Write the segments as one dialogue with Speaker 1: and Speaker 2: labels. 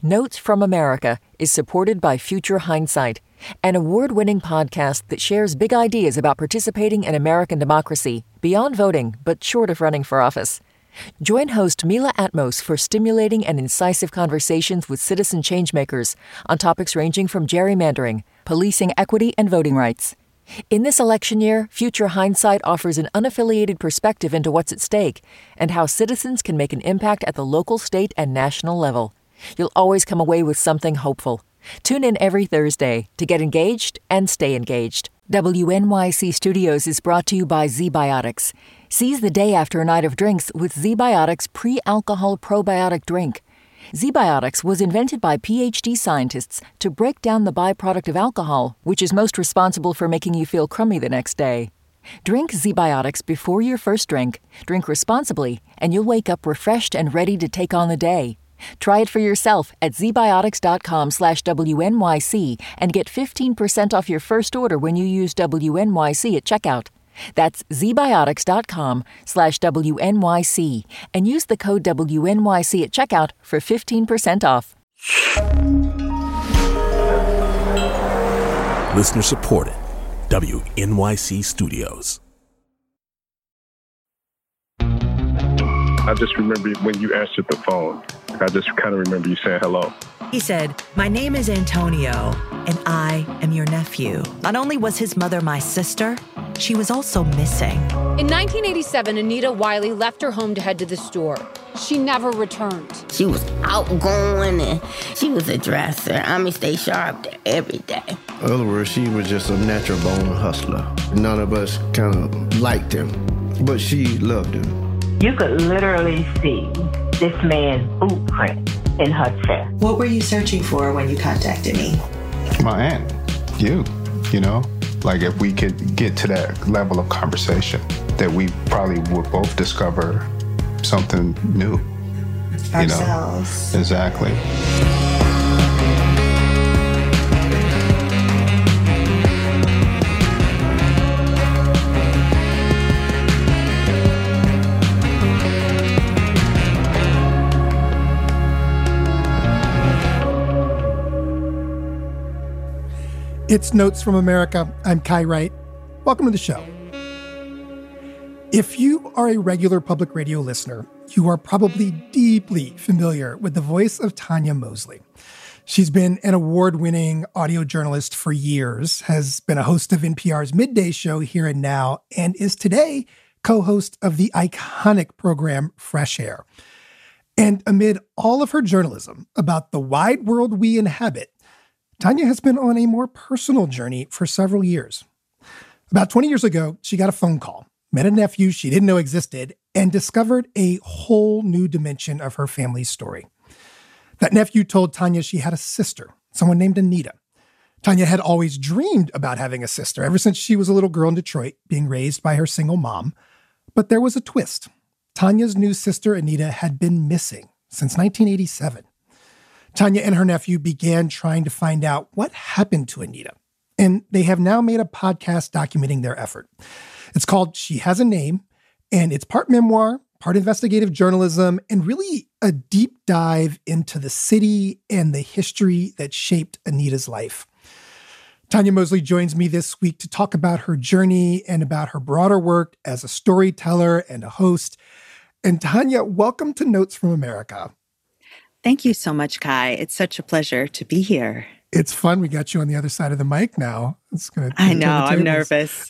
Speaker 1: Notes from America is supported by Future Hindsight, an award-winning podcast that shares big ideas about participating in American democracy beyond voting, but short of running for office. Join host Mila Atmos for stimulating and incisive conversations with citizen changemakers on topics ranging from gerrymandering, policing equity, and voting rights. In this election year, Future Hindsight offers an unaffiliated perspective into what's at stake and how citizens can make an impact at the local, state, and national level. You'll always come away with something hopeful. Tune in every Thursday to get engaged and stay engaged. WNYC Studios is brought to you by ZBiotics. Seize the day after a night of drinks with ZBiotics pre-alcohol probiotic drink. ZBiotics was invented by PhD scientists to break down the byproduct of alcohol, which is most responsible for making you feel crummy the next day. Drink ZBiotics before your first drink, drink responsibly, and you'll wake up refreshed and ready to take on the day. Try it for yourself at zbiotics.com/WNYC and get 15% off your first order when you use WNYC at checkout. That's zbiotics.com/WNYC and use the code WNYC at checkout for 15% off.
Speaker 2: Listener supported. WNYC Studios.
Speaker 3: I just remember when you answered the phone. I just kind of remember you saying hello.
Speaker 4: He said, "My name is Antonio, and I am your nephew." Not only was his mother my sister, she was also missing.
Speaker 5: In 1987, Anita Wiley left her home to head to the store. She never returned.
Speaker 6: She was outgoing and she was a dresser. Stay sharp there every day.
Speaker 7: In other words, she was just a natural born hustler. None of us kind of liked him, but she loved him.
Speaker 8: You could literally see this man's boot print in her chest.
Speaker 9: What were you searching for when you contacted me?
Speaker 10: My aunt, you know, like if we could get to that level of conversation, that we probably would both discover something new.
Speaker 9: Ourselves.
Speaker 10: You know? Exactly.
Speaker 11: It's Notes from America. I'm Kai Wright. Welcome to the show. If you are a regular public radio listener, you are probably deeply familiar with the voice of Tanya Mosley. She's been an award-winning audio journalist for years, has been a host of NPR's Midday Show Here and Now, and is today co-host of the iconic program Fresh Air. And amid all of her journalism about the wide world we inhabit, Tanya has been on a more personal journey for several years. About 20 years ago, she got a phone call, met a nephew she didn't know existed, and discovered a whole new dimension of her family's story. That nephew told Tanya she had a sister, someone named Anita. Tanya had always dreamed about having a sister ever since she was a little girl in Detroit, being raised by her single mom. But there was a twist. Tanya's new sister, Anita, had been missing since 1987. Tanya and her nephew began trying to find out what happened to Anita, and they have now made a podcast documenting their effort. It's called She Has a Name, and it's part memoir, part investigative journalism, and really a deep dive into the city and the history that shaped Anita's life. Tanya Mosley joins me this week to talk about her journey and about her broader work as a storyteller and a host. And Tanya, welcome to Notes from America.
Speaker 12: Thank you so much, Kai. It's such a pleasure to be here.
Speaker 11: It's fun. We got you on the other side of the mic now.
Speaker 12: I know. I'm nervous.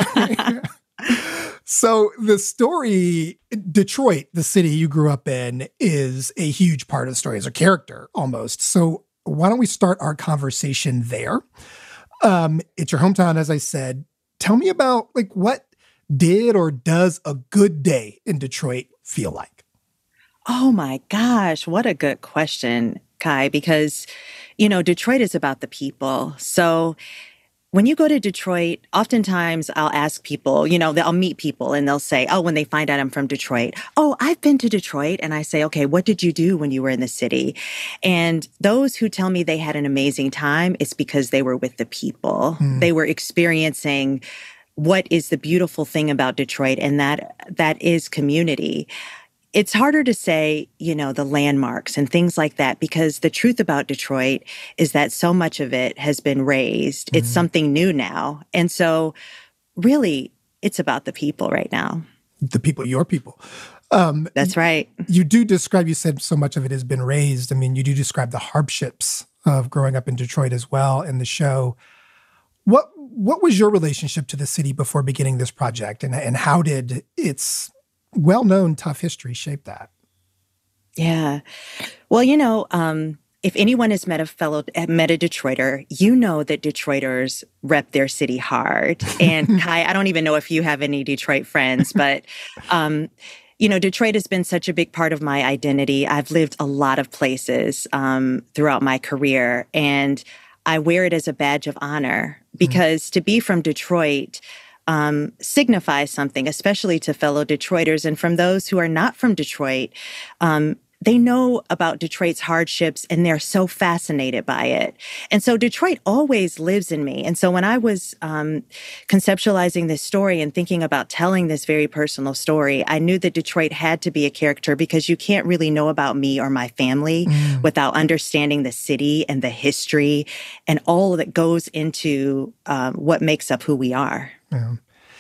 Speaker 11: So the story, Detroit, the city you grew up in, is a huge part of the story, as a character almost. So why don't we start our conversation there? It's your hometown, as I said. Tell me about what did or does a good day in Detroit feel like?
Speaker 12: Oh my gosh, what a good question, Kai, because, Detroit is about the people. So when you go to Detroit, oftentimes I'll ask people, I'll meet people and they'll say, when they find out I'm from Detroit, I've been to Detroit. And I say, okay, what did you do when you were in the city? And those who tell me they had an amazing time, it's because they were with the people. They were experiencing what is the beautiful thing about Detroit, and that is community. it's harder to say, the landmarks and things like that, because the truth about Detroit is that so much of it has been razed. It's something new now. And so really, it's about the people right now.
Speaker 11: The people, your people.
Speaker 12: That's right.
Speaker 11: You said so much of it has been razed. I mean, you do describe the hardships of growing up in Detroit as well in the show. What was your relationship to the city before beginning this project, and how did its well-known tough history shape that?
Speaker 12: Yeah. Well, if anyone has met a Detroiter, you know that Detroiters rep their city hard. And Kai, I don't even know if you have any Detroit friends, but Detroit has been such a big part of my identity. I've lived a lot of places throughout my career, and I wear it as a badge of honor because to be from Detroit signifies something, especially to fellow Detroiters. And from those who are not from Detroit, they know about Detroit's hardships and they're so fascinated by it. And so Detroit always lives in me. And so when I was conceptualizing this story and thinking about telling this very personal story, I knew that Detroit had to be a character because you can't really know about me or my family without understanding the city and the history and all that goes into what makes up who we are.
Speaker 11: Yeah.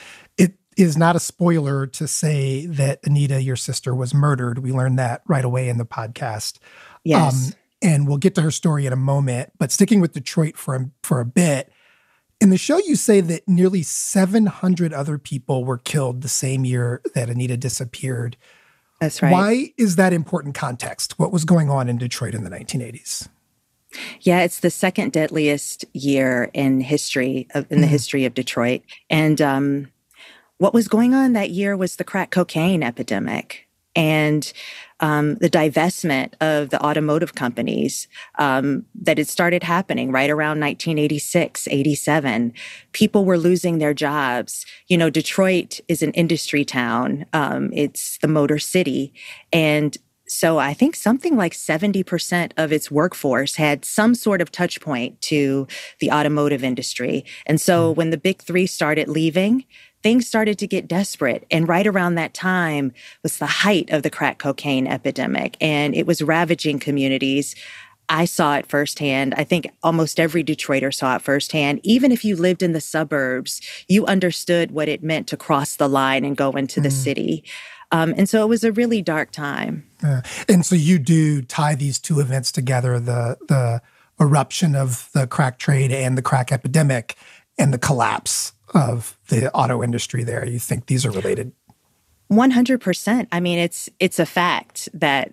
Speaker 11: Is not a spoiler to say that Anita, your sister, was murdered. We learned that right away in the podcast.
Speaker 12: Yes.
Speaker 11: And we'll get to her story in a moment. But sticking with Detroit for a bit, in the show you say that nearly 700 other people were killed the same year that Anita disappeared.
Speaker 12: That's right.
Speaker 11: Why is that important context? What was going on in Detroit in the 1980s?
Speaker 12: Yeah, it's the second deadliest year in history in the history of Detroit. And what was going on that year was the crack cocaine epidemic and the divestment of the automotive companies that had started happening right around 1986, 87. People were losing their jobs. Detroit is an industry town. It's the Motor City. And so I think something like 70% of its workforce had some sort of touch point to the automotive industry. And so when the big three started leaving, things started to get desperate. And right around that time was the height of the crack cocaine epidemic, and it was ravaging communities. I saw it firsthand. I think almost every Detroiter saw it firsthand. Even if you lived in the suburbs, you understood what it meant to cross the line and go into the city. And so it was a really dark time.
Speaker 11: And so you do tie these two events together, the eruption of the crack trade and the crack epidemic and the collapse of the auto industry there. You think these are related?
Speaker 12: 100%. I mean, it's a fact that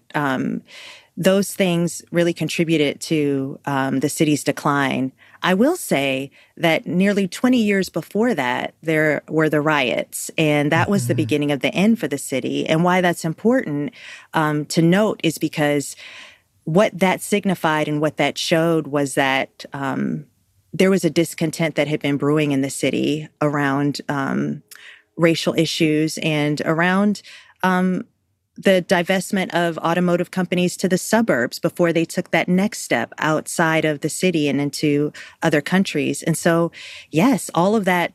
Speaker 12: those things really contributed to the city's decline. I will say that nearly 20 years before that, there were the riots, and that was the beginning of the end for the city. And why that's important to note is because what that signified and what that showed was that there was a discontent that had been brewing in the city around racial issues and around the divestment of automotive companies to the suburbs before they took that next step outside of the city and into other countries. And so, yes, all of that,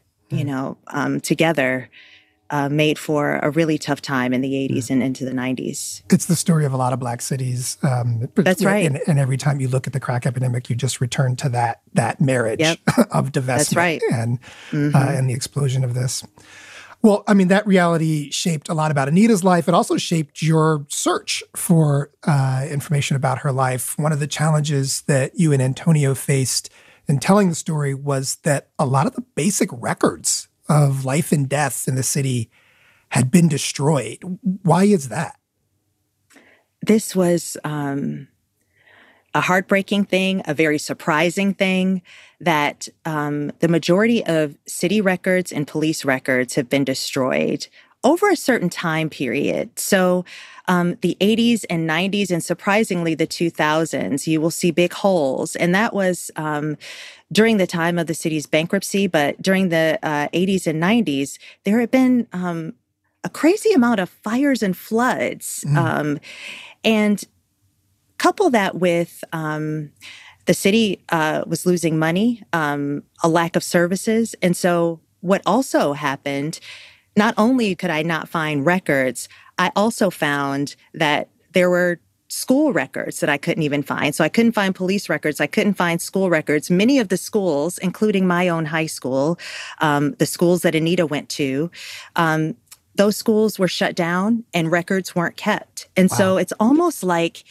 Speaker 12: together made for a really tough time in the 80s and into the 90s.
Speaker 11: It's the story of a lot of Black cities.
Speaker 12: That's right.
Speaker 11: And every time you look at the crack epidemic, you just return to that marriage of divestment.
Speaker 12: That's right.
Speaker 11: And the explosion of this. Well, I mean, that reality shaped a lot about Anita's life. It also shaped your search for information about her life. One of the challenges that you and Antonio faced in telling the story was that a lot of the basic records of life and death in the city had been destroyed. Why is that?
Speaker 12: This was a heartbreaking thing, a very surprising thing, that the majority of city records and police records have been destroyed over a certain time period. So the 80s and 90s, and surprisingly the 2000s, you will see big holes. And that was during the time of the city's bankruptcy. But during the 80s and 90s, there had been a crazy amount of fires and floods. And couple that with the city was losing money, a lack of services. And so what also happened, not only could I not find records, I also found that there were school records that I couldn't even find. So I couldn't find police records. I couldn't find school records. Many of the schools, including my own high school, the schools that Anita went to, those schools were shut down and records weren't kept. And so it's almost like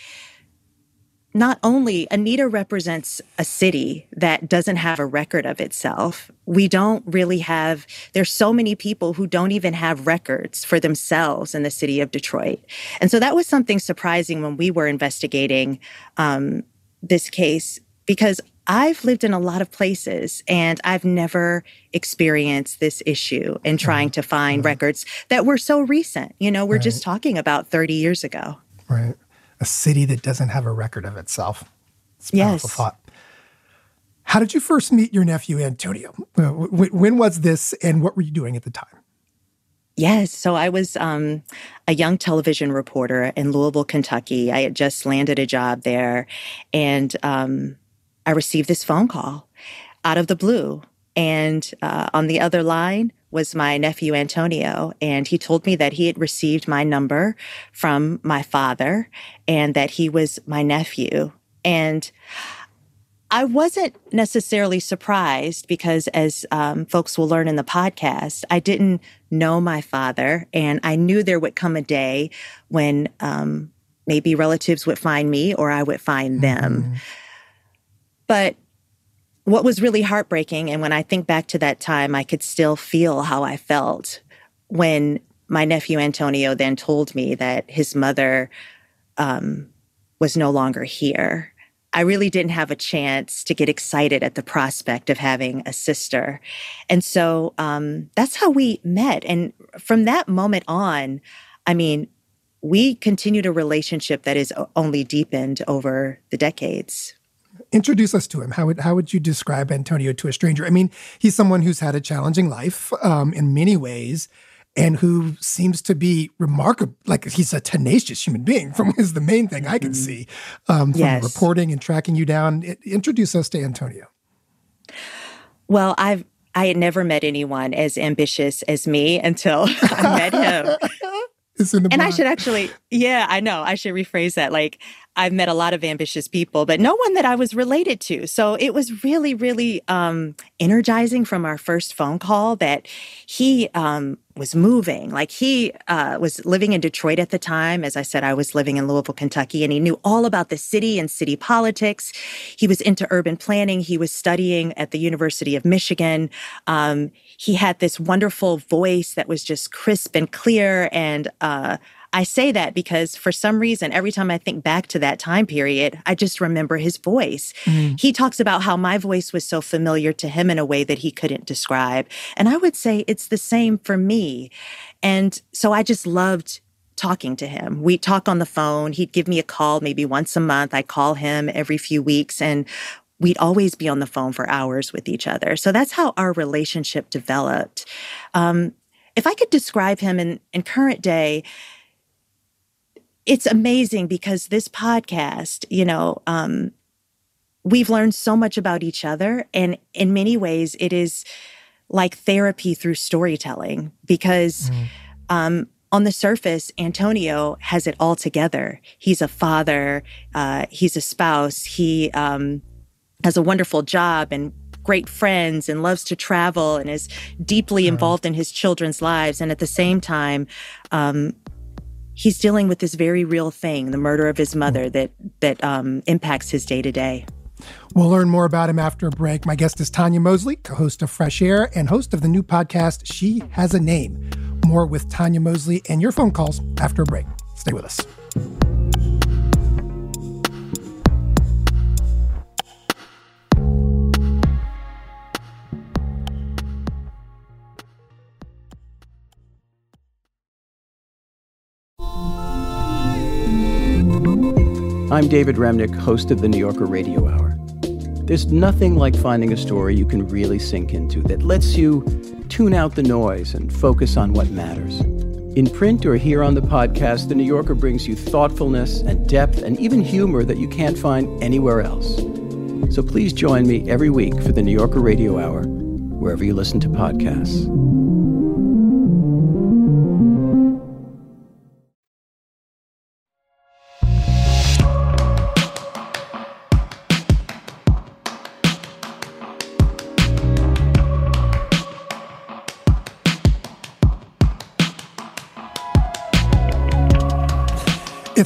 Speaker 12: not only Anita represents a city that doesn't have a record of itself. We don't really have, there's so many people who don't even have records for themselves in the city of Detroit. And so that was something surprising when we were investigating this case, because I've lived in a lot of places and I've never experienced this issue in trying to find records that were so recent. You know, we're just talking about 30 years ago.
Speaker 11: Right. A city that doesn't have a record of itself. It's a powerful thought. How did you first meet your nephew, Antonio? When was this and what were you doing at the time?
Speaker 12: Yes. So I was a young television reporter in Louisville, Kentucky. I had just landed a job there. And I received this phone call out of the blue. And on the other line was my nephew, Antonio. And he told me that he had received my number from my father and that he was my nephew. And I wasn't necessarily surprised because, as folks will learn in the podcast, I didn't know my father. And I knew there would come a day when maybe relatives would find me or I would find them. But what was really heartbreaking, and when I think back to that time, I could still feel how I felt when my nephew Antonio then told me that his mother was no longer here. I really didn't have a chance to get excited at the prospect of having a sister. And so that's how we met. And from that moment on, I mean, we continued a relationship that is only deepened over the decades.
Speaker 11: Introduce us to him. How would you describe Antonio to a stranger? I mean, he's someone who's had a challenging life in many ways and who seems to be remarkable. Like, he's a tenacious human being, is the main thing I can see from reporting and tracking you down. Introduce us to Antonio.
Speaker 12: Well, I had never met anyone as ambitious as me until I met him. And I should actually, I know, I should rephrase that. Like, I've met a lot of ambitious people, but no one that I was related to. So it was really, really energizing from our first phone call that he was moving. Like, he was living in Detroit at the time. As I said, I was living in Louisville, Kentucky, and he knew all about the city and city politics. He was into urban planning. He was studying at the University of Michigan. He had this wonderful voice that was just crisp and clear. And I say that because for some reason, every time I think back to that time period, I just remember his voice. He talks about how my voice was so familiar to him in a way that he couldn't describe. And I would say it's the same for me. And so I just loved talking to him. We'd talk on the phone. He'd give me a call maybe once a month. I'd call him every few weeks, and we'd always be on the phone for hours with each other. So that's how our relationship developed. If I could describe him in current day, it's amazing because this podcast, we've learned so much about each other. And in many ways, it is like therapy through storytelling because on the surface, Antonio has it all together. He's a father. He's a spouse. He has a wonderful job and great friends and loves to travel and is deeply involved in his children's lives. And at the same time, he's dealing with this very real thing, the murder of his mother that impacts his day-to-day.
Speaker 11: We'll learn more about him after a break. My guest is Tanya Mosley, co-host of Fresh Air and host of the new podcast, She Has a Name. More with Tanya Mosley and your phone calls after a break. Stay with us.
Speaker 13: I'm David Remnick, host of the New Yorker Radio Hour. There's nothing like finding a story you can really sink into that lets you tune out the noise and focus on what matters. In print or here on the podcast, the New Yorker brings you thoughtfulness and depth and even humor that you can't find anywhere else. So please join me every week for the New Yorker Radio Hour, wherever you listen to podcasts.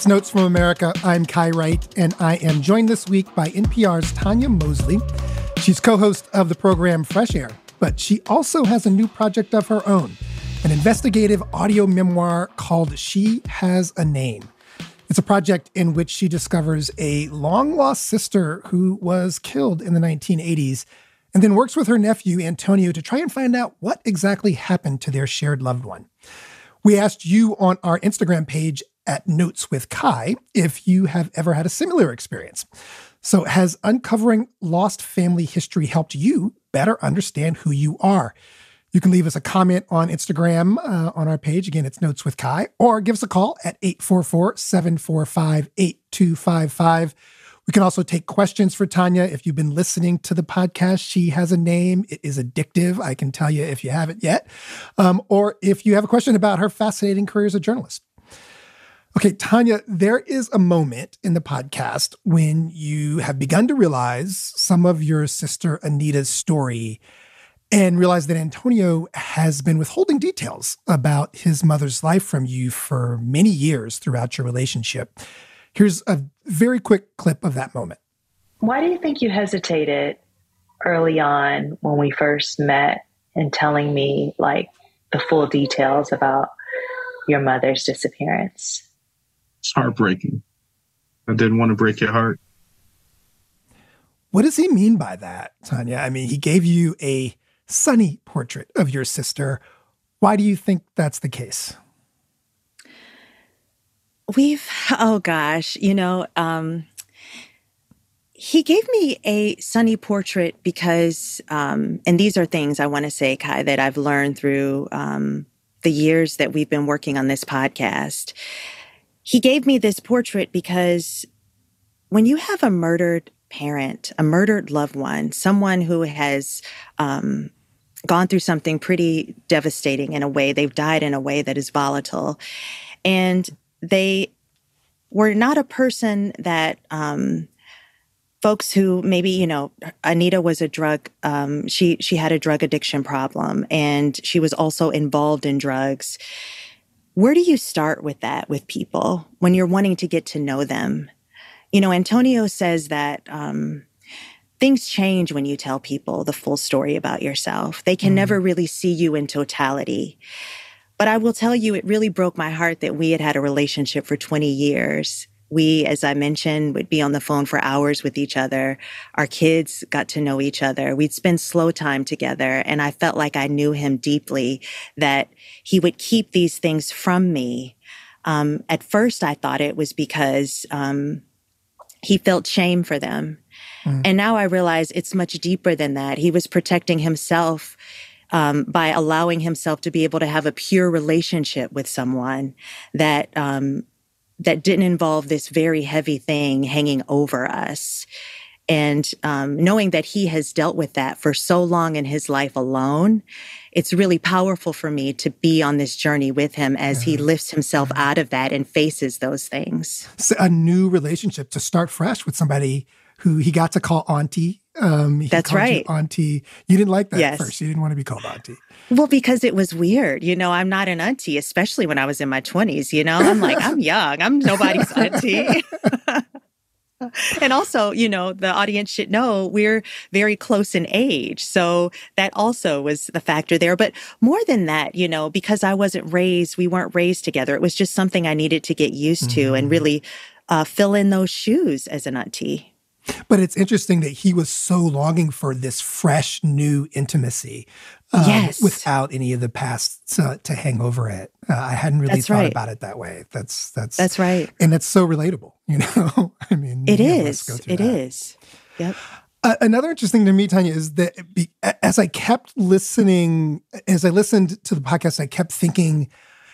Speaker 11: It's Notes from America. I'm Kai Wright, and I am joined this week by NPR's Tanya Mosley. She's co-host of the program Fresh Air, but she also has a new project of her own, an investigative audio memoir called She Has a Name. It's a project in which she discovers a long-lost sister who was killed in the 1980s and then works with her nephew, Antonio, to try and find out what exactly happened to their shared loved one. We asked you on our Instagram page at Notes with Kai if you have ever had a similar experience. So has uncovering lost family history helped you better understand who you are? You can leave us a comment on Instagram on our page. Again, it's Notes with Kai, or give us a call at 844-745-8255. We can also take questions for Tanya. If you've been listening to the podcast, She Has a Name. It is addictive. I can tell you if you haven't yet. Or if you have a question about her fascinating career as a journalist. Okay, Tanya, there is a moment in the podcast when you have begun to realize some of your sister Anita's story and realize that Antonio has been withholding details about his mother's life from you for many years throughout your relationship. Here's a very quick clip of that moment.
Speaker 9: Why do you think you hesitated early on when we first met in telling me like the full details about your mother's disappearance?
Speaker 14: It's heartbreaking. I didn't want to break your heart.
Speaker 11: What does he mean by that, Tanya? I mean, he gave you a sunny portrait of your sister. Why do you think that's the case?
Speaker 12: He gave me a sunny portrait because, and these are things I want to say, Kai, that I've learned through the years that we've been working on this podcast. He gave me this portrait because when you have a murdered parent, a murdered loved one, someone who has gone through something pretty devastating in a way, they've died in a way that is volatile, and they were not a person that folks who maybe, Anita was a drug, she had a drug addiction problem, and she was also involved in drugs. Where do you start with that with people when you're wanting to get to know them? Antonio says that things change when you tell people the full story about yourself. They can never really see you in totality. But I will tell you, it really broke my heart that we had had a relationship for 20 years. We, as I mentioned, would be on the phone for hours with each other. Our kids got to know each other. We'd spend slow time together. And I felt like I knew him deeply, that he would keep these things from me. At first, I thought it was because he felt shame for them. And now I realize it's much deeper than that. He was protecting himself by allowing himself to be able to have a pure relationship with someone that didn't involve this very heavy thing hanging over us. And knowing that he has dealt with that for so long in his life alone, it's really powerful for me to be on this journey with him as he lifts himself out of that and faces those things.
Speaker 11: So a new relationship, to start fresh with somebody who he got to call auntie.
Speaker 12: That's right.
Speaker 11: You auntie. You didn't like that at first. You didn't want to be called auntie.
Speaker 12: Well, because it was weird. I'm not an auntie, especially when I was in my 20s. I'm like, I'm young. I'm nobody's auntie. And also, the audience should know we're very close in age. So that also was the factor there. But more than that, because we weren't raised together. It was just something I needed to get used to and really fill in those shoes as an auntie.
Speaker 11: But it's interesting that he was so longing for this fresh, new intimacy without any of the past to hang over it. I hadn't really thought about it that way. That's
Speaker 12: right.
Speaker 11: And that's so relatable, I mean,
Speaker 12: it is. It is. Yep.
Speaker 11: Another interesting to me, Tanya, is that as I listened to the podcast, I kept thinking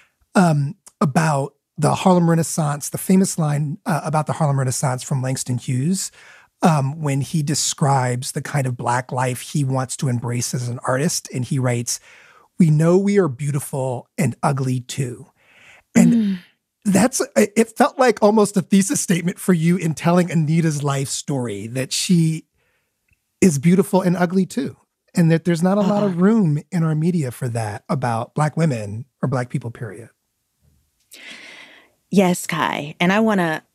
Speaker 11: about the Harlem Renaissance, the famous line about the Harlem Renaissance from Langston Hughes, when he describes the kind of Black life he wants to embrace as an artist. And he writes, "We know we are beautiful and ugly too." And it felt like almost a thesis statement for you in telling Anita's life story, that she is beautiful and ugly too. And that there's not a lot of room in our media for that about Black women or Black people, period.
Speaker 12: Yes, Kai. And I want to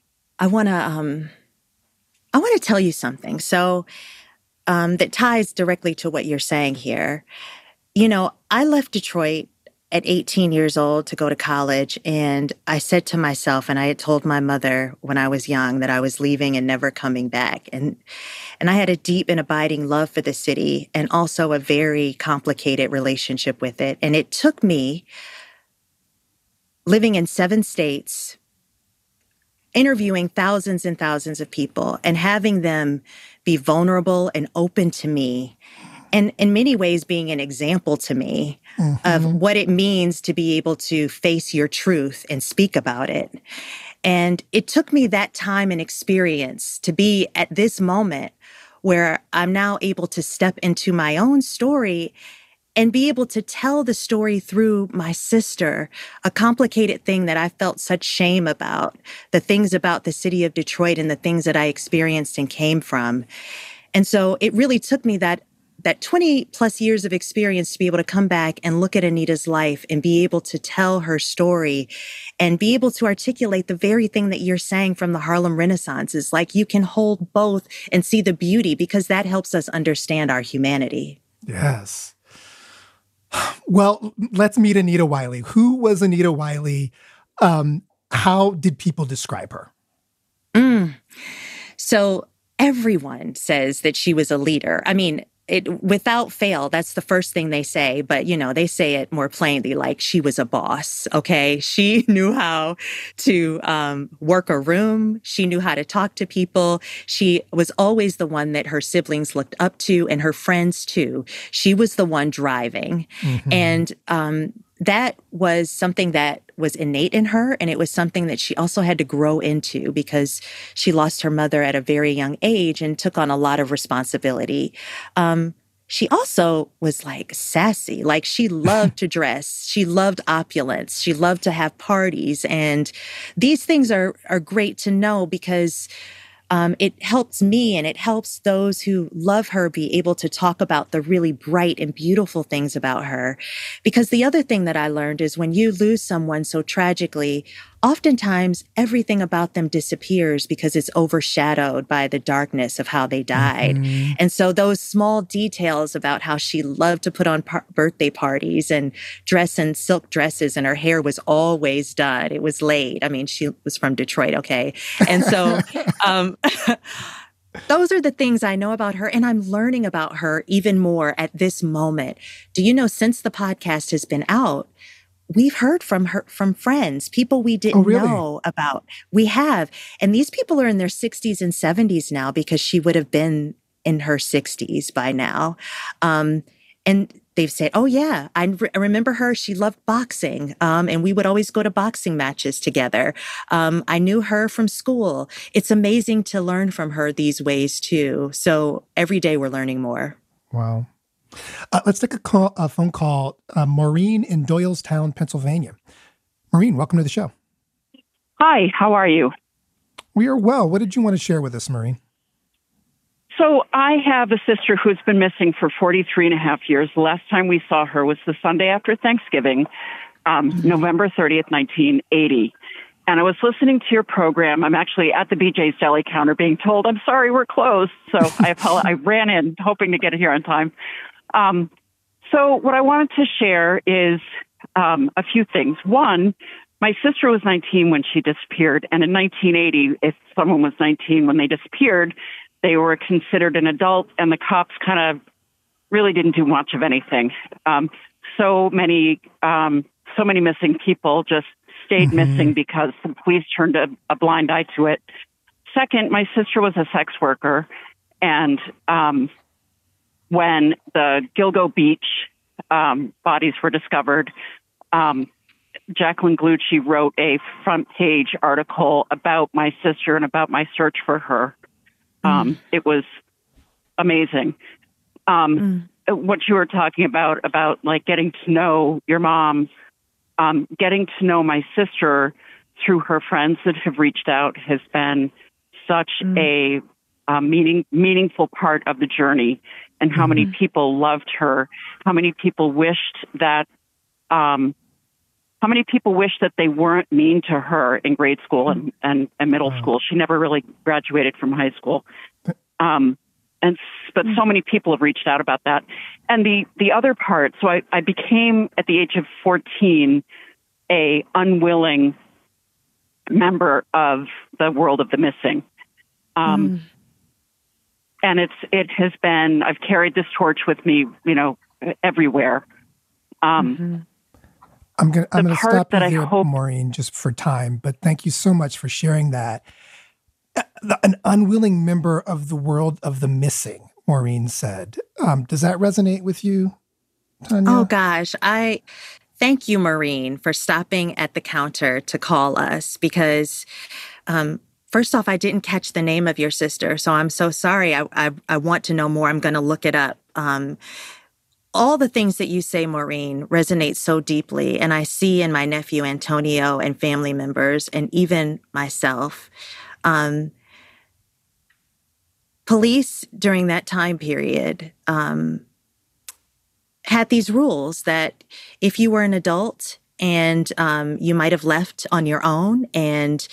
Speaker 12: tell you something. So, that ties directly to what you're saying here. You know, I left Detroit at 18 years old to go to college. And I said to myself, and I had told my mother when I was young that I was leaving and never coming back. And I had a deep and abiding love for the city and also a very complicated relationship with it. And it took me living in 7 states, interviewing thousands and thousands of people and having them be vulnerable and open to me, and in many ways being an example to me of what it means to be able to face your truth and speak about it. And it took me that time and experience to be at this moment where I'm now able to step into my own story and be able to tell the story through my sister, a complicated thing that I felt such shame about, the things about the city of Detroit and the things that I experienced and came from. And so it really took me that 20 plus years of experience to be able to come back and look at Anita's life and be able to tell her story and be able to articulate the very thing that you're saying from the Harlem Renaissance is like you can hold both and see the beauty because that helps us understand our humanity.
Speaker 11: Yes. Well, let's meet Anita Wiley. Who was Anita Wiley? How did people describe her?
Speaker 12: So everyone says that she was a leader. I mean, without fail, that's the first thing they say. But, you know, they say it more plainly, like she was a boss, okay? She knew how to work a room. She knew how to talk to people. She was always the one that her siblings looked up to and her friends too. She was the one driving. And that was something that was innate in her. And it was something that she also had to grow into because she lost her mother at a very young age and took on a lot of responsibility. She also was like sassy, like she loved to dress. She loved opulence. She loved to have parties. And these things are great to know because it helps me and it helps those who love her be able to talk about the really bright and beautiful things about her. Because the other thing that I learned is when you lose someone so tragically, oftentimes everything about them disappears because it's overshadowed by the darkness of how they died. And so those small details about how she loved to put on birthday parties and dress in silk dresses and her hair was always done. It was laid. I mean, she was from Detroit, okay? And so those are the things I know about her, and I'm learning about her even more at this moment. Do you know, since the podcast has been out, we've heard from her, from friends, people we didn't know about. We have. And these people are in their 60s and 70s now because she would have been in her 60s by now. And they've said, oh, yeah, I remember her. She loved boxing. And we would always go to boxing matches together. I knew her from school. It's amazing to learn from her these ways, too. So every day we're learning more.
Speaker 11: Wow. Let's take a phone call. Maureen in Doylestown, Pennsylvania. Maureen, welcome to the show.
Speaker 15: Hi, how are you?
Speaker 11: We are well. What did you want to share with us, Maureen?
Speaker 15: So I have a sister who's been missing for 43 and a half years. The last time we saw her was the Sunday after Thanksgiving, November 30th, 1980. And I was listening to your program. I'm actually at the BJ's Deli counter being told, I'm sorry, we're closed. So I ran in hoping to get it here on time. So what I wanted to share is a few things. One, my sister was 19 when she disappeared. And in 1980, if someone was 19 when they disappeared, they were considered an adult, and the cops kind of really didn't do much of anything. So many missing people just stayed missing because the police turned a blind eye to it. Second, my sister was a sex worker, and when the Gilgo Beach bodies were discovered, Jacqueline Glucci wrote a front page article about my sister and about my search for her. It was amazing. What you were talking about like getting to know your mom, getting to know my sister through her friends that have reached out has been such a meaningful part of the journey, and how many people loved her, how many people wished that How many people wish that they weren't mean to her in grade school and middle school? She never really graduated from high school. But so many people have reached out about that. And the other part, so I became, at the age of 14, a unwilling member of the world of the missing. And it has been, I've carried this torch with me, everywhere.
Speaker 11: I'm going to stop you here, Maureen, just for time, but thank you so much for sharing that. An unwilling member of the world of the missing, Maureen said. Does that resonate with you, Tanya?
Speaker 12: Oh, gosh. Thank you, Maureen, for stopping at the counter to call us because, first off, I didn't catch the name of your sister, so I'm so sorry. I want to know more. I'm going to look it up. All the things that you say, Maureen, resonate so deeply, and I see in my nephew Antonio and family members, and even myself. Police during that time period had these rules that if you were an adult and you might have left on your own, and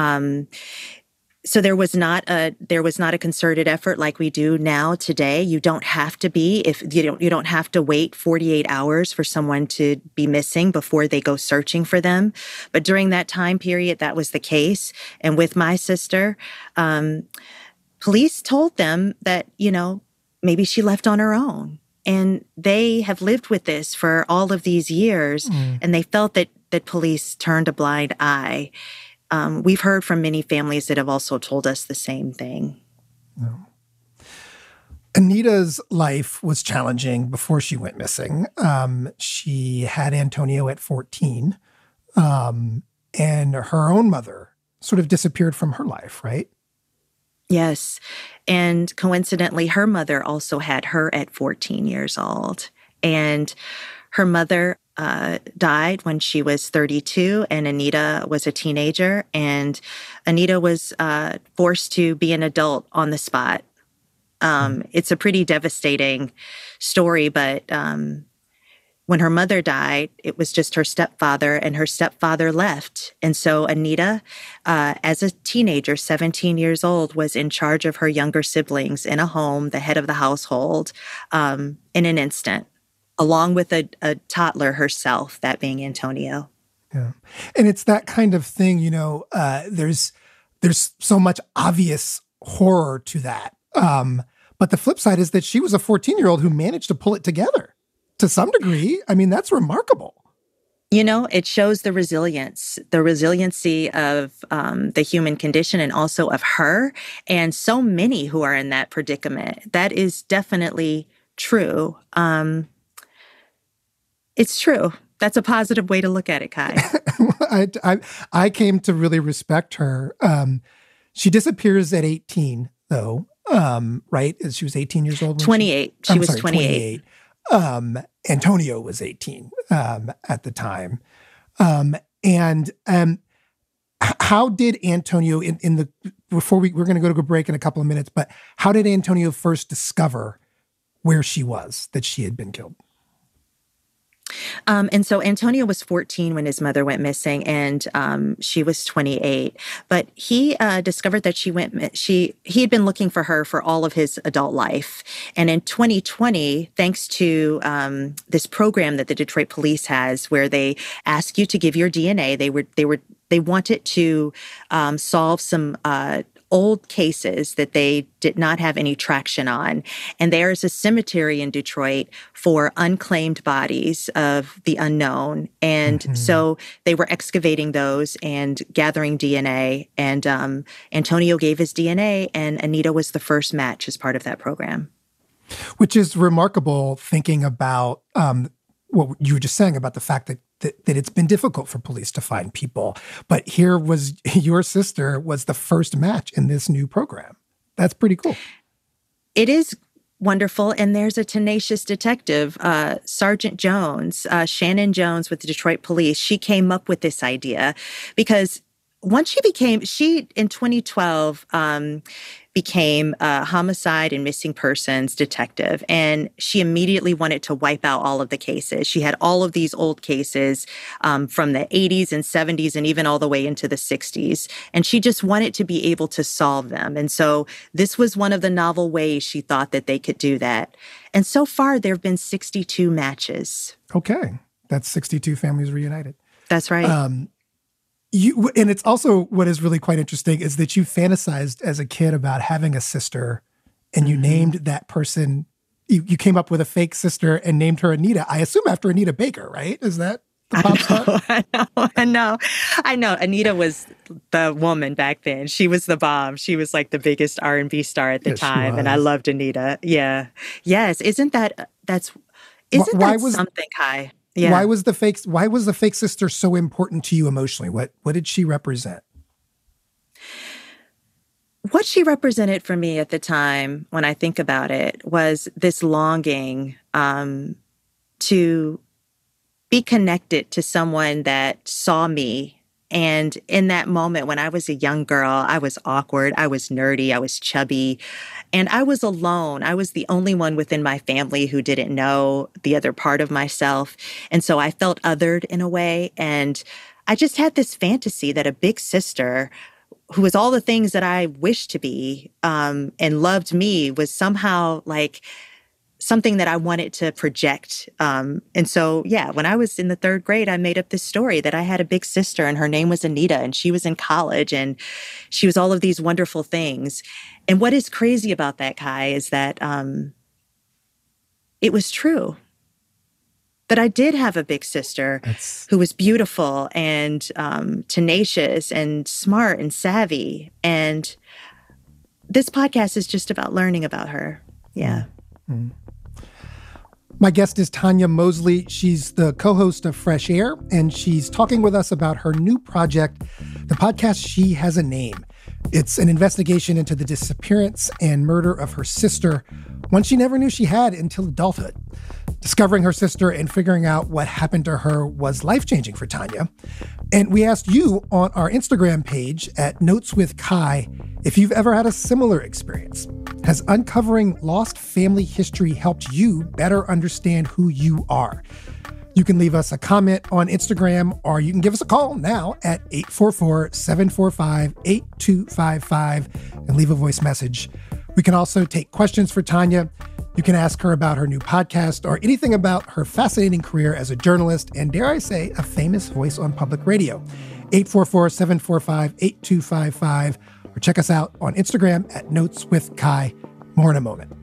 Speaker 12: so there was not a concerted effort like we do now today. You don't have to be, if you don't have to wait 48 hours for someone to be missing before they go searching for them. But during that time period, that was the case. And with my sister, police told them that, maybe she left on her own. And they have lived with this for all of these years, and they felt that police turned a blind eye. We've heard from many families that have also told us the same thing.
Speaker 11: No. Anita's life was challenging before she went missing. She had Antonio at 14, and her own mother sort of disappeared from her life, right?
Speaker 12: Yes. And coincidentally, her mother also had her at 14 years old. And her mother died when she was 32, and Anita was a teenager. And Anita was forced to be an adult on the spot. It's a pretty devastating story, but when her mother died, it was just her stepfather, and her stepfather left. And so Anita, as a teenager, 17 years old, was in charge of her younger siblings in a home, the head of the household, in an instant, along with a toddler herself, that being Antonio.
Speaker 11: Yeah. And it's that kind of thing, there's so much obvious horror to that. But the flip side is that she was a 14-year-old who managed to pull it together. To some degree, I mean, that's remarkable.
Speaker 12: It shows the resiliency of the human condition, and also of her and so many who are in that predicament. That is definitely true. It's true. That's a positive way to look at it, Kai.
Speaker 11: I came to really respect her. She disappears at 18, though, right? She was 18 years old?
Speaker 12: 28. She was 28.
Speaker 11: Antonio was 18 at the time. How did Antonio, before we're going to go to a break in a couple of minutes, but how did Antonio first discover where she was, that she had been killed?
Speaker 12: And so Antonio was 14 when his mother went missing, and she was 28. But he discovered that he had been looking for her for all of his adult life. And in 2020, thanks to this program that the Detroit Police has, where they ask you to give your DNA, they wanted to solve some old cases that they did not have any traction on. And there is a cemetery in Detroit for unclaimed bodies of the unknown. And so they were excavating those and gathering DNA. And Antonio gave his DNA, and Anita was the first match as part of that program.
Speaker 11: Which is remarkable, thinking about what you were just saying about the fact that it's been difficult for police to find people. But here was your sister was the first match in this new program. That's pretty cool.
Speaker 12: It is wonderful. And there's a tenacious detective, Sergeant Jones, Shannon Jones with the Detroit Police. She came up with this idea because once she in 2012, became a homicide and missing persons detective. And she immediately wanted to wipe out all of the cases. She had all of these old cases from the 80s and 70s and even all the way into the 60s. And she just wanted to be able to solve them. And so this was one of the novel ways she thought that they could do that. And so far, there have been 62 matches.
Speaker 11: Okay. That's 62 families reunited.
Speaker 12: That's right.
Speaker 11: And it's also, what is really quite interesting is that you fantasized as a kid about having a sister, and you named that person, you came up with a fake sister and named her Anita. I assume after Anita Baker, right? Is that the pop star?
Speaker 12: I know. Anita was the woman back then. She was the bomb. She was like the biggest R&B star at the time. And I loved Anita. Yeah. Yes. Isn't that something, Kai? Yeah.
Speaker 11: Why was the fake sister so important to you emotionally? What did she represent?
Speaker 12: What she represented for me at the time, when I think about it, was this longing to be connected to someone that saw me. And in that moment, when I was a young girl, I was awkward, I was nerdy, I was chubby, and I was alone. I was the only one within my family who didn't know the other part of myself. And so I felt othered in a way. And I just had this fantasy that a big sister, who was all the things that I wished to be and loved me, was somehow like something that I wanted to project. And so, when I was in the 3rd grade, I made up this story that I had a big sister and her name was Anita and she was in college and she was all of these wonderful things. And what is crazy about that, Kai, is that it was true. That I did have a big sister who was beautiful and tenacious and smart and savvy. And this podcast is just about learning about her. Yeah. Mm-hmm.
Speaker 11: My guest is Tanya Mosley. She's the co-host of Fresh Air, and she's talking with us about her new project, the podcast She Has a Name. It's an investigation into the disappearance and murder of her sister, one she never knew she had until adulthood. Discovering her sister and figuring out what happened to her was life-changing for Tanya. And we asked you on our Instagram page at Notes with Kai if you've ever had a similar experience. Has uncovering lost family history helped you better understand who you are? You can leave us a comment on Instagram, or you can give us a call now at 844-745-8255 and leave a voice message. We can also take questions for Tanya. You can ask her about her new podcast or anything about her fascinating career as a journalist and, dare I say, a famous voice on public radio. 844-745-8255, or check us out on Instagram at Notes with Kai. More in a moment.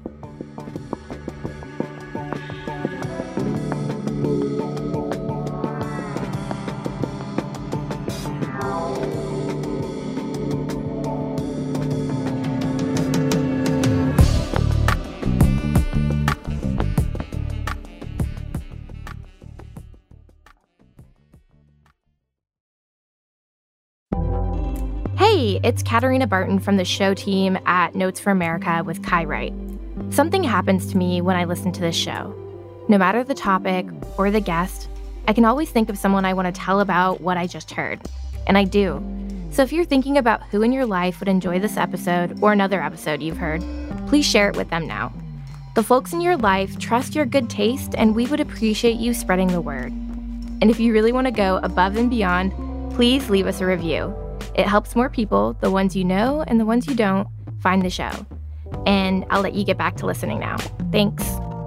Speaker 16: Hey, it's Katarina Barton from the show team at Notes for America with Kai Wright. Something happens to me when I listen to this show. No matter the topic or the guest, I can always think of someone I want to tell about what I just heard. And I do. So if you're thinking about who in your life would enjoy this episode or another episode you've heard, please share it with them now. The folks in your life trust your good taste, and we would appreciate you spreading the word. And if you really want to go above and beyond, please leave us a review. It helps more people, the ones you know and the ones you don't, find the show. And I'll let you get back to listening now. Thanks.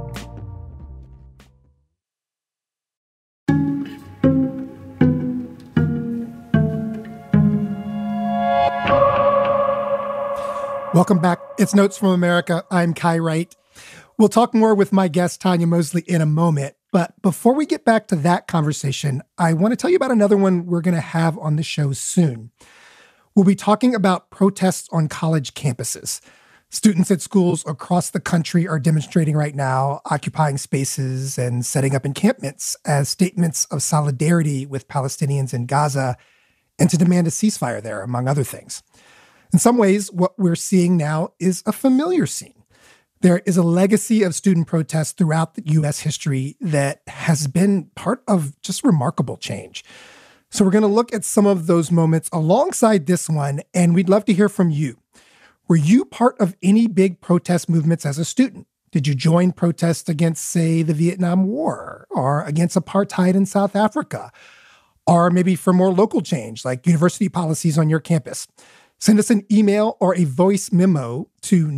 Speaker 11: Welcome back. It's Notes from America. I'm Kai Wright. We'll talk more with my guest, Tanya Mosley, in a moment. But before we get back to that conversation, I want to tell you about another one we're going to have on the show soon. We'll be talking about protests on college campuses. Students at schools across the country are demonstrating right now, occupying spaces and setting up encampments as statements of solidarity with Palestinians in Gaza and to demand a ceasefire there, among other things. In some ways, what we're seeing now is a familiar scene. There is a legacy of student protests throughout the U.S. history that has been part of just remarkable change. So we're going to look at some of those moments alongside this one, and we'd love to hear from you. Were you part of any big protest movements as a student? Did you join protests against, say, the Vietnam War or against apartheid in South Africa? Or maybe for more local change, like university policies on your campus? Send us an email or a voice memo to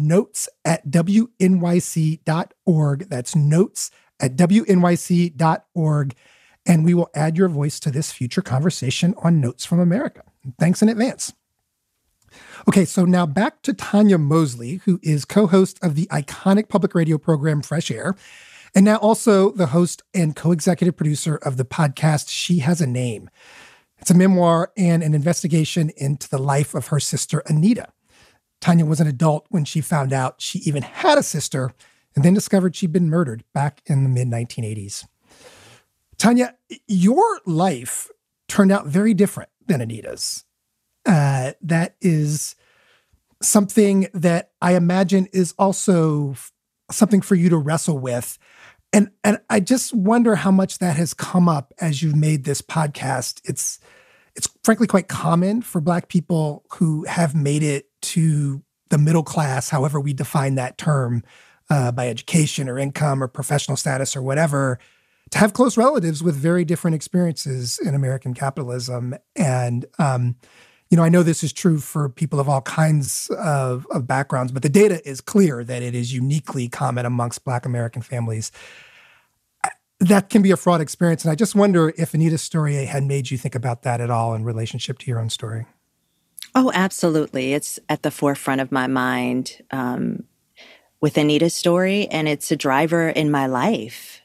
Speaker 11: notes@wnyc.org. That's notes@wnyc.org. And we will add your voice to this future conversation on Notes from America. Thanks in advance. Okay, so now back to Tanya Mosley, who is co-host of the iconic public radio program Fresh Air, and now also the host and co-executive producer of the podcast She Has a Name. It's a memoir and an investigation into the life of her sister, Anita. Tanya was an adult when she found out she even had a sister and then discovered she'd been murdered back in the mid-1980s. Tanya, your life turned out very different than Anita's. That is something that I imagine is also something for you to wrestle with. And I just wonder how much that has come up as you've made this podcast. It's frankly quite common for Black people who have made it to the middle class, however we define that term, by education or income or professional status or whatever, to have close relatives with very different experiences in American capitalism. And, I know this is true for people of all kinds of backgrounds, but the data is clear that it is uniquely common amongst Black American families. That can be a fraught experience. And I just wonder if Anita's story had made you think about that at all in relationship to your own story.
Speaker 12: Oh, absolutely. It's at the forefront of my mind with Anita's story, and it's a driver in my life.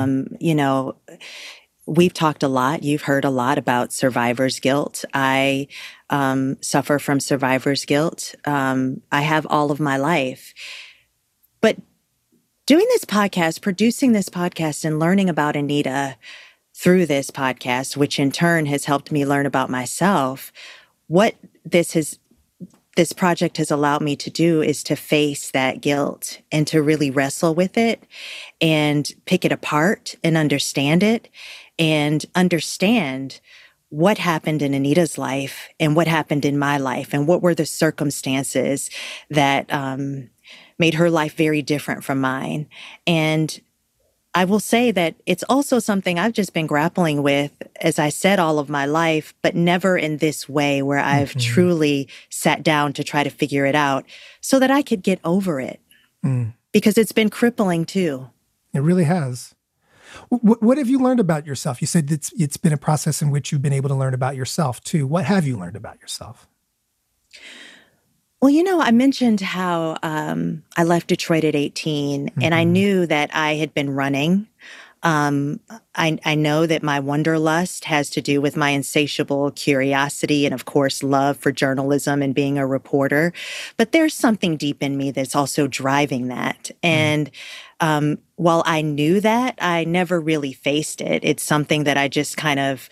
Speaker 12: We've talked a lot. You've heard a lot about survivor's guilt. I suffer from survivor's guilt. I have all of my life. But doing this podcast, producing this podcast, and learning about Anita through this podcast, which in turn has helped me learn about myself, what this project has allowed me to do is to face that guilt and to really wrestle with it and pick it apart and understand it and understand what happened in Anita's life and what happened in my life and what were the circumstances that made her life very different from mine. And I will say that it's also something I've just been grappling with, as I said, all of my life, but never in this way where I've truly sat down to try to figure it out so that I could get over it. Because it's been crippling too.
Speaker 11: It really has. What have you learned about yourself? You said it's been a process in which you've been able to learn about yourself too. What have you learned about yourself?
Speaker 12: Well, I mentioned how I left Detroit at 18, and I knew that I had been running. I know that my wanderlust has to do with my insatiable curiosity and, of course, love for journalism and being a reporter. But there's something deep in me that's also driving that. And while I knew that, I never really faced it. It's something that I just kind of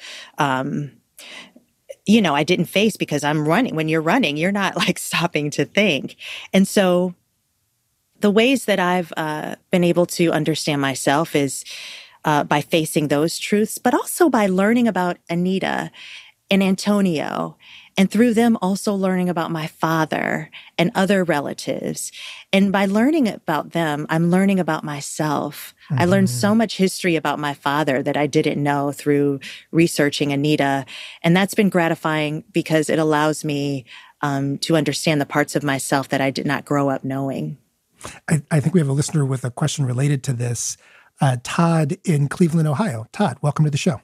Speaker 12: I didn't face because I'm running. When you're running, you're not like stopping to think. And so the ways that I've been able to understand myself is by facing those truths, but also by learning about Anita and Antonio, and through them also learning about my father and other relatives. And by learning about them, I'm learning about myself. I learned so much history about my father that I didn't know through researching Anita. And that's been gratifying because it allows me to understand the parts of myself that I did not grow up knowing.
Speaker 11: I think we have a listener with a question related to this. Todd in Cleveland, Ohio. Todd, welcome to the show.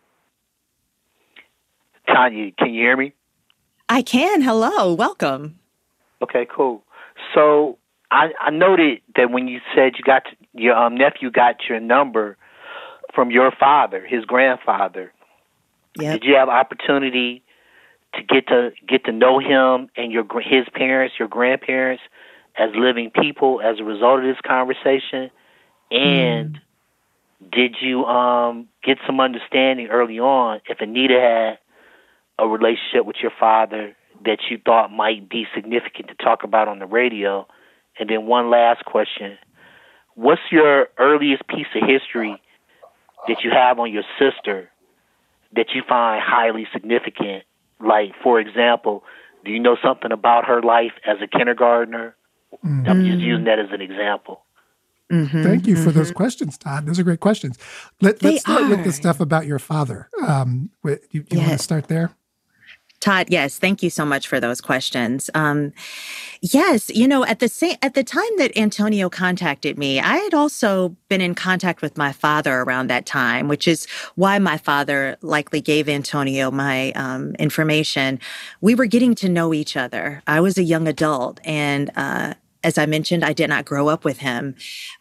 Speaker 17: Tanya, can you hear me?
Speaker 12: I can. Hello. Welcome.
Speaker 17: Okay, cool. So I noted that when you said you got your nephew got your number from your father, his grandfather.
Speaker 12: Yep.
Speaker 17: Did you have opportunity to get to know him and his parents, your grandparents, as living people as a result of this conversation? And did you get some understanding early on if Anita had a relationship with your father that you thought might be significant to talk about on the radio? And then one last question. What's your earliest piece of history that you have on your sister that you find highly significant? Like, for example, Do you know something about her life as a kindergartner? I'm just using that as an example.
Speaker 11: Thank you for those questions, Todd. Those are great questions. Let's start with the stuff about your father. You want to start there?
Speaker 12: Todd, yes, thank you so much for those questions. Yes, at the time that Antonio contacted me, I had also been in contact with my father around that time, which is why my father likely gave Antonio my information. We were getting to know each other. I was a young adult, and as I mentioned, I did not grow up with him.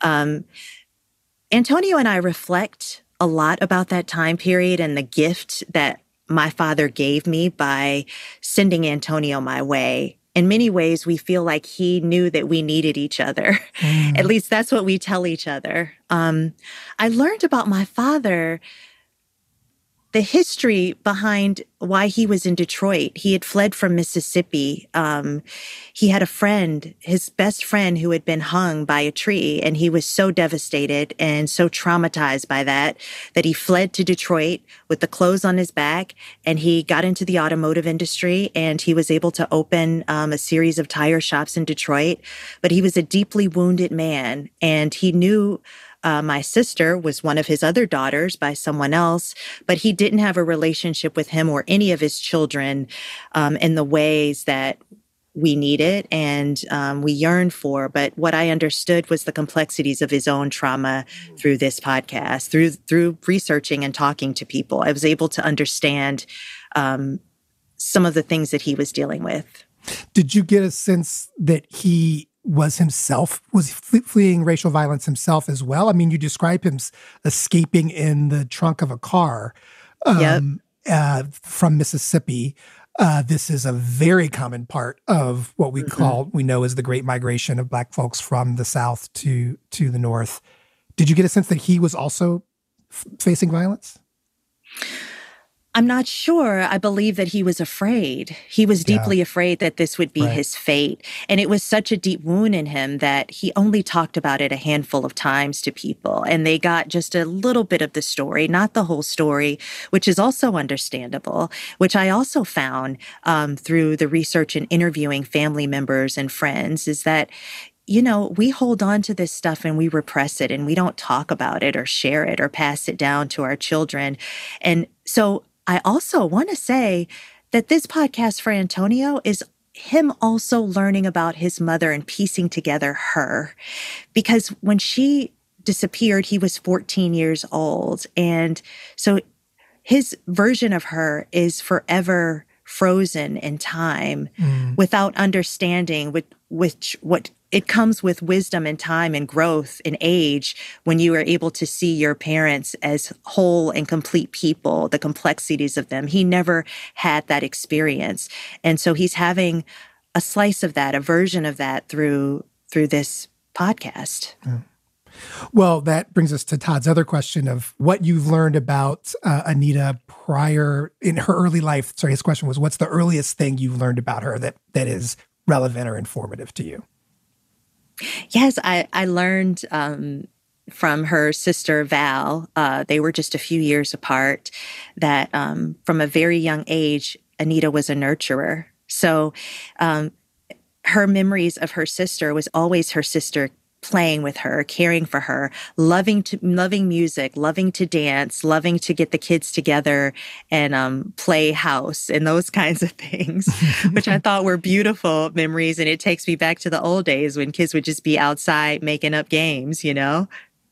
Speaker 12: Antonio and I reflect a lot about that time period and the gift that my father gave me by sending Antonio my way. In many ways, we feel like he knew that we needed each other. At least that's what we tell each other. I learned about my father, the history behind why he was in Detroit. He had fled from Mississippi. He had a friend, his best friend, who had been hung by a tree, and he was so devastated and so traumatized by that he fled to Detroit with the clothes on his back, and he got into the automotive industry, and he was able to open a series of tire shops in Detroit. But he was a deeply wounded man, and he knew my sister was one of his other daughters by someone else, but he didn't have a relationship with him or any of his children in the ways that we needed and we yearned for. But what I understood was the complexities of his own trauma through this podcast, through researching and talking to people. I was able to understand some of the things that he was dealing with.
Speaker 11: Did you get a sense that he was fleeing racial violence himself as well? I mean, you describe him escaping in the trunk of a car from Mississippi. This is a very common part of what we know as the Great Migration of Black folks from the South to the North. Did you get a sense that he was also facing violence?
Speaker 12: I'm not sure. I believe that he was afraid. He was deeply afraid that this would be his fate. And it was such a deep wound in him that he only talked about it a handful of times to people. And they got just a little bit of the story, not the whole story, which is also understandable, which I also found through the research and interviewing family members and friends, is that we hold on to this stuff and we repress it and we don't talk about it or share it or pass it down to our children. And so I also want to say that this podcast for Antonio is him also learning about his mother and piecing together her. Because when she disappeared, he was 14 years old. And so his version of her is forever frozen in time without understanding what it comes with wisdom and time and growth and age when you are able to see your parents as whole and complete people, the complexities of them. He never had that experience. And so he's having a slice of that, a version of that through this podcast.
Speaker 11: Yeah. Well, that brings us to Todd's other question of what you've learned about Anita prior in her early life. Sorry, his question was, what's the earliest thing you've learned about her that is relevant or informative to you?
Speaker 12: Yes, I learned from her sister, Val. They were just a few years apart, that from a very young age, Anita was a nurturer. So her memories of her sister was always her sister playing with her, caring for her, loving music, loving to dance, loving to get the kids together and play house and those kinds of things, which I thought were beautiful memories. And it takes me back to the old days when kids would just be outside making up games, Yeah.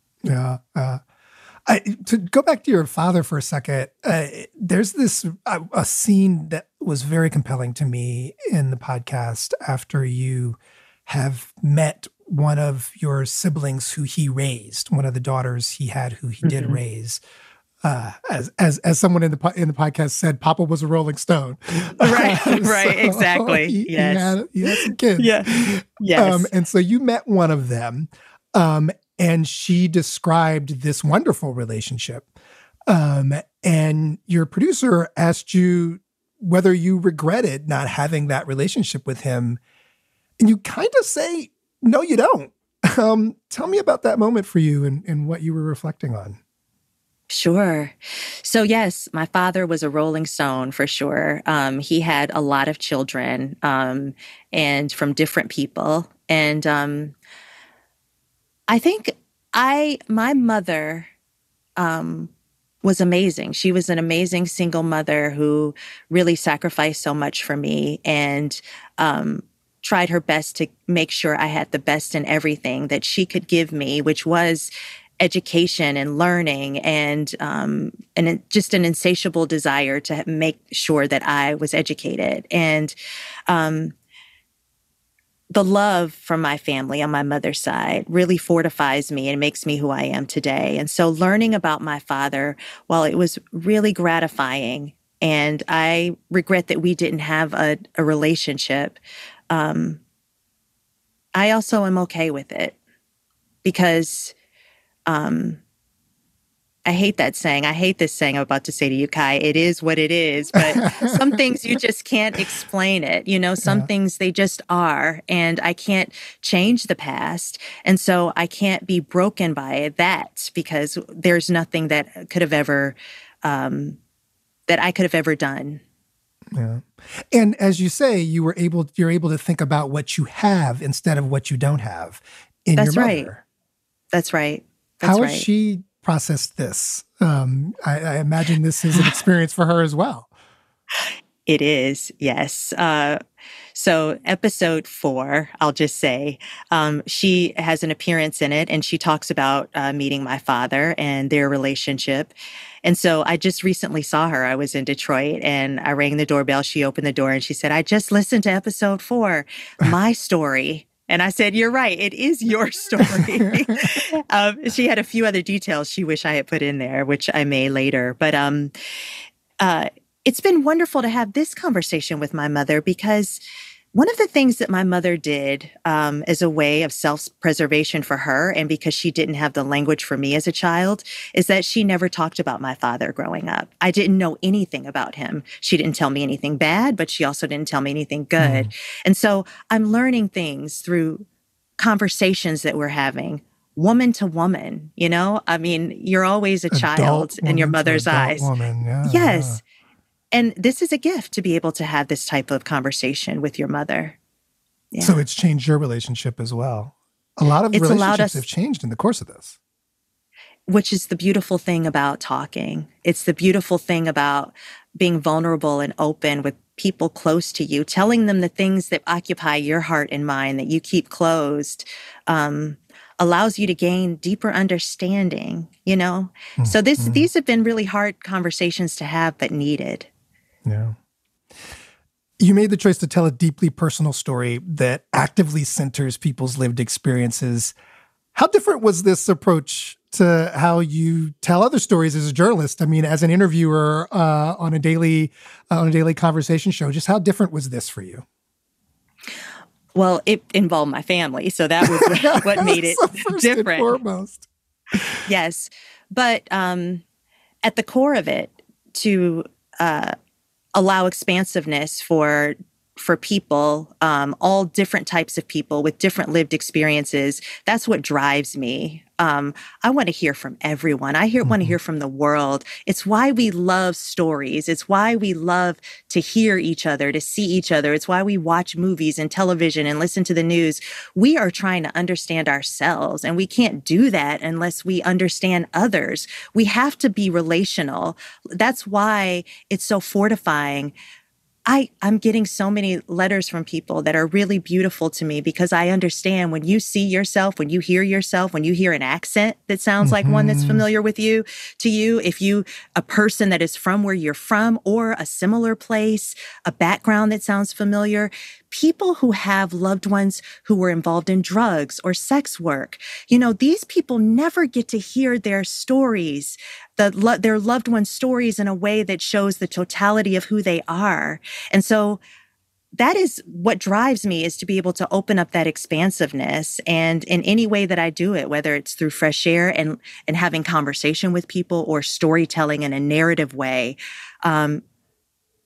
Speaker 11: To go back to your father for a second, there's this a scene that was very compelling to me in the podcast after you have met one of your siblings who he raised, one of the daughters he had who he did raise. As someone in the podcast said, Papa was a Rolling Stone.
Speaker 12: Right, exactly.
Speaker 11: He had some kids.
Speaker 12: Yeah. Yes.
Speaker 11: And so you met one of them, and she described this wonderful relationship. And your producer asked you whether you regretted not having that relationship with him. And you kind of say, no, you don't. Tell me about that moment for you and what you were reflecting on.
Speaker 12: Sure. So yes, my father was a Rolling Stone for sure. He had a lot of children, and from different people. And I think my mother was amazing. She was an amazing single mother who really sacrificed so much for me and tried her best to make sure I had the best in everything that she could give me, which was education and learning and just an insatiable desire to make sure that I was educated. And the love from my family on my mother's side really fortifies me and makes me who I am today. And so learning about my father, while it was really gratifying, and I regret that we didn't have a relationship, I also am okay with it because I hate that saying. I hate this saying I'm about to say to you, Kai. It is what it is. But some things you just can't explain it. You know, some things they just are. And I can't change the past. And so I can't be broken by that because there's nothing that could have ever, that I could have ever done.
Speaker 11: Yeah. And as you say, you're able to think about what you have instead of what you don't have in your mother.
Speaker 12: Right. That's right.
Speaker 11: How has she processed this? I imagine this is an experience for her as well.
Speaker 12: It is, yes. So episode 4, I'll just say, she has an appearance in it and she talks about meeting my father and their relationship. And so I just recently saw her. I was in Detroit and I rang the doorbell. She opened the door and she said, I just listened to episode 4, my story. And I said, you're right. It is your story. She had a few other details she wished I had put in there, which I may later. But it's been wonderful to have this conversation with my mother because one of the things that my mother did as a way of self-preservation for her, and because she didn't have the language for me as a child, is that she never talked about my father growing up. I didn't know anything about him. She didn't tell me anything bad, but she also didn't tell me anything good. And so I'm learning things through conversations that we're having, woman to woman, you know? I mean, you're always a child in your mother's eyes.
Speaker 11: Woman, yeah,
Speaker 12: yes. And this is a gift to be able to have this type of conversation with your mother. Yeah.
Speaker 11: So it's changed your relationship as well. A lot of relationships have changed in the course of this.
Speaker 12: Which is the beautiful thing about talking. It's the beautiful thing about being vulnerable and open with people close to you, telling them the things that occupy your heart and mind that you keep closed, allows you to gain deeper understanding, you know? So these have been really hard conversations to have, but needed.
Speaker 11: Yeah. You made the choice to tell a deeply personal story that actively centers people's lived experiences. How different was this approach to how you tell other stories as a journalist? I mean, as an interviewer on a daily conversation show, just how different was this for you?
Speaker 12: Well, it involved my family, so that was what made it different.
Speaker 11: And foremost.
Speaker 12: Yes, but at the core of it, to allow expansiveness for people, all different types of people with different lived experiences. That's what drives me. I want to hear from everyone. Want to hear from the world. It's why we love stories. It's why we love to hear each other, to see each other. It's why we watch movies and television and listen to the news. We are trying to understand ourselves, and we can't do that unless we understand others. We have to be relational. That's why it's so fortifying. I'm getting so many letters from people that are really beautiful to me because I understand when you see yourself, when you hear an accent that sounds like one that's familiar with you, if you, a person that is from where you're from or a similar place, a background that sounds familiar, people who have loved ones who were involved in drugs or sex work, you know, these people never get to hear their stories, their loved ones' stories in a way that shows the totality of who they are. And so that is what drives me, is to be able to open up that expansiveness. And in any way that I do it, whether it's through fresh air and having conversation with people or storytelling in a narrative way,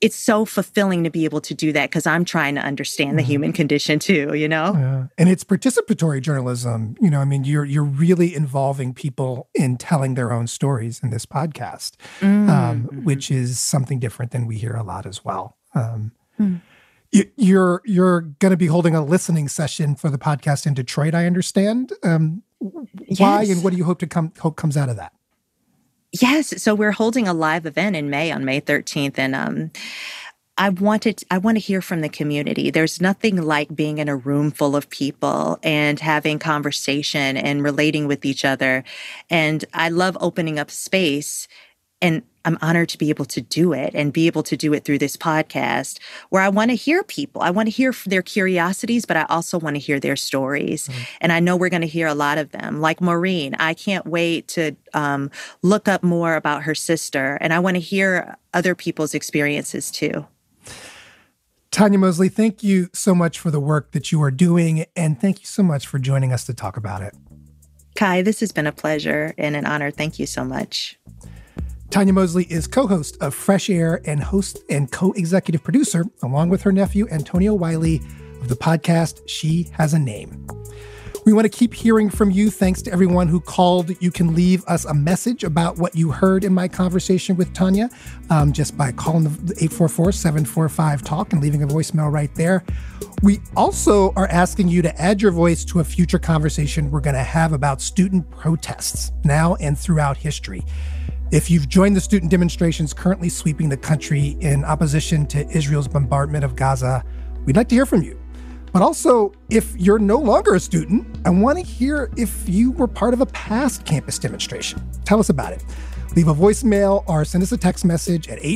Speaker 12: it's so fulfilling to be able to do that because I'm trying to understand the human condition too, you know?
Speaker 11: Yeah. And it's participatory journalism. You know, I mean, you're really involving people in telling their own stories in this podcast, which is something different than we hear a lot as well. You're going to be holding a listening session for the podcast in Detroit, I understand. Why and what do you hope comes out of that?
Speaker 12: Yes. So we're holding a live event in May, on May 13th. And I want to hear from the community. There's nothing like being in a room full of people and having conversation and relating with each other. And I love opening up space. And I'm honored to be able to do it and be able to do it through this podcast where I want to hear people. I want to hear their curiosities, but I also want to hear their stories. And I know we're going to hear a lot of them. Like Maureen, I can't wait to look up more about her sister. And I want to hear other people's experiences too.
Speaker 11: Tanya Mosley, thank you so much for the work that you are doing. And thank you so much for joining us to talk about it.
Speaker 12: Kai, this has been a pleasure and an honor. Thank you so much.
Speaker 11: Tanya Mosley is co-host of Fresh Air and host and co-executive producer, along with her nephew, Antonio Wiley, of the podcast She Has a Name. We want to keep hearing from you. Thanks to everyone who called. You can leave us a message about what you heard in my conversation with Tanya just by calling the 844-745-TALK and leaving a voicemail right there. We also are asking you to add your voice to a future conversation we're going to have about student protests now and throughout history. If you've joined the student demonstrations currently sweeping the country in opposition to Israel's bombardment of Gaza, we'd like to hear from you. But also, if you're no longer a student, I want to hear if you were part of a past campus demonstration. Tell us about it. Leave a voicemail or send us a text message at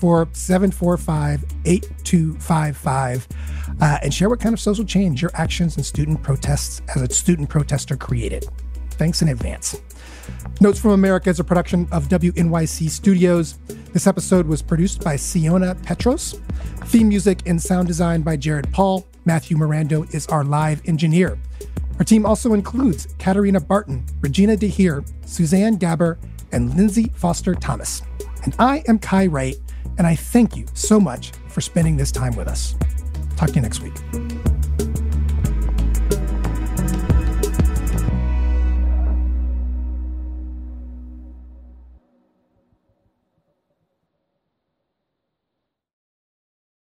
Speaker 11: 844-745-8255 and share what kind of social change your actions and student protests as a student protester created. Thanks in advance. Notes from America is a production of WNYC Studios. This episode was produced by Siona Petros. Theme music and sound design by Jared Paul. Matthew Mirando is our live engineer. Our team also includes Katarina Barton, Regina DeHeer, Suzanne Gabber, and Lindsay Foster Thomas. And I am Kai Wright, and I thank you so much for spending this time with us. Talk to you next week.